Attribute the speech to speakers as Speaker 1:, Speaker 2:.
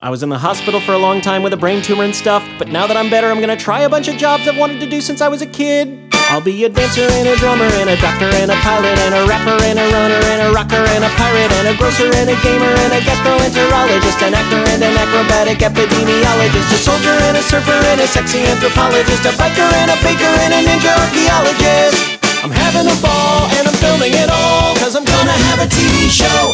Speaker 1: I was in the hospital for a long time with a brain tumor and stuff, but now that I'm better, I'm gonna try a bunch of jobs I've wanted to do since I was a kid. I'll be a dancer and a drummer and a doctor and a pilot and a rapper and a runner and a rocker and a pirate and a grocer and a gamer and a gastroenterologist, an actor and an acrobatic epidemiologist, a soldier and a surfer and a sexy anthropologist, a biker and a baker and a ninja archaeologist. I'm having a ball and I'm filming it all, 'cause I'm gonna have a TV show